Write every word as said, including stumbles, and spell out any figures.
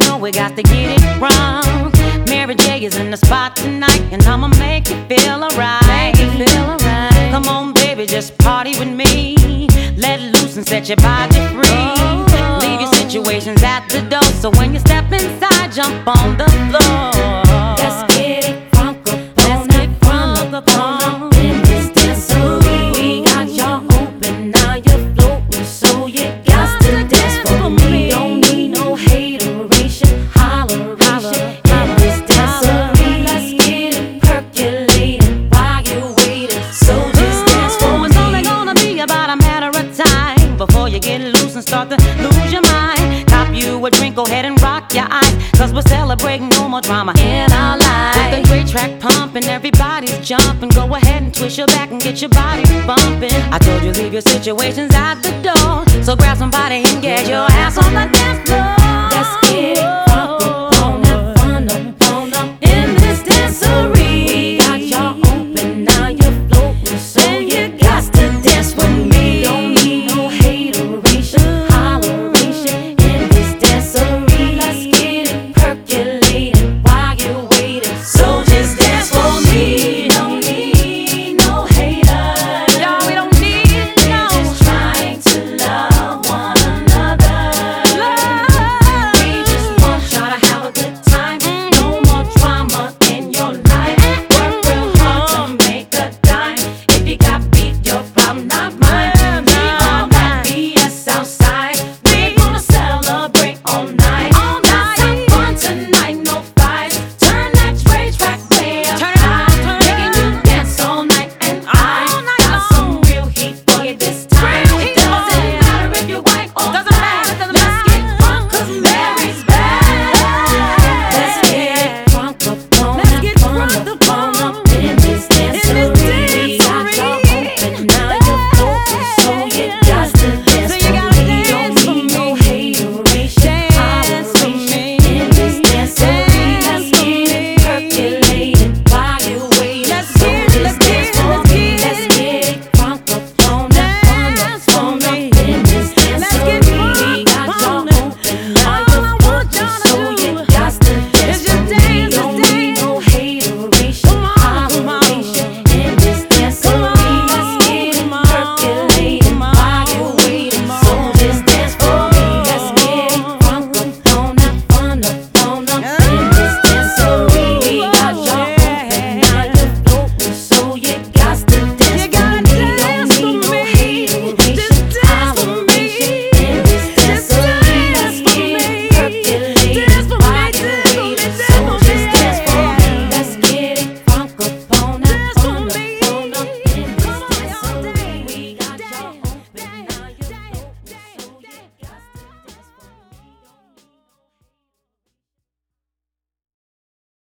know we got to get it wrong. Mary J is in the spot tonight, and I'ma make you feel alright. Make you feel alright. Come on, baby, just party with me. Let loose and set your body free. Oh. Leave your situations at the door, so when you step inside, jump on the floor. Let's get it crunk up on it, crunk up on in this dancery. We got y'all open, now you're floating, so you got to dance for me. Don't need no hateration, holleration in this dancery. Let's get it percolating while you're waiting, so just dance for me. It's only gonna be about a matter of time before you get loose and start to lose your mind. Cop you a drink, go ahead and rock your eyes, cause we're celebrating no more drama in our lives. With a great track pumping, everybody's jumping. Go ahead and twist your back and get your body bumping. I told you leave your situations at the door, so grab somebody and get your ass on the dance floor. Let's get it